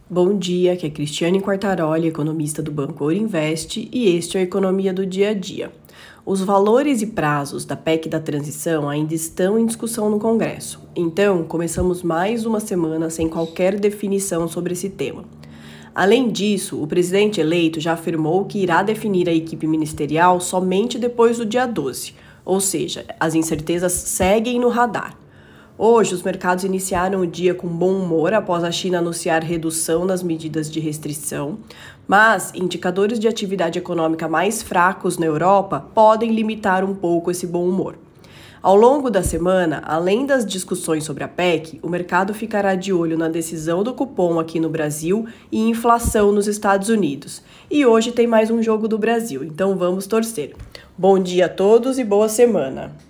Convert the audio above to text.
Bom dia, aqui é Cristiane Quartaroli, economista do Banco Ouro Invest, e este é a Economia do Dia a Dia. Os valores e prazos da PEC da transição ainda estão em discussão no Congresso, então começamos mais uma semana sem qualquer definição sobre esse tema. Além disso, o presidente eleito já afirmou que irá definir a equipe ministerial somente depois do dia 12, ou seja, as incertezas seguem no radar. Hoje, os mercados iniciaram o dia com bom humor após a China anunciar redução nas medidas de restrição, mas indicadores de atividade econômica mais fracos na Europa podem limitar um pouco esse bom humor. Ao longo da semana, além das discussões sobre a PEC, o mercado ficará de olho na decisão do cupom aqui no Brasil e inflação nos Estados Unidos. E hoje tem mais um jogo do Brasil, então vamos torcer. Bom dia a todos e boa semana!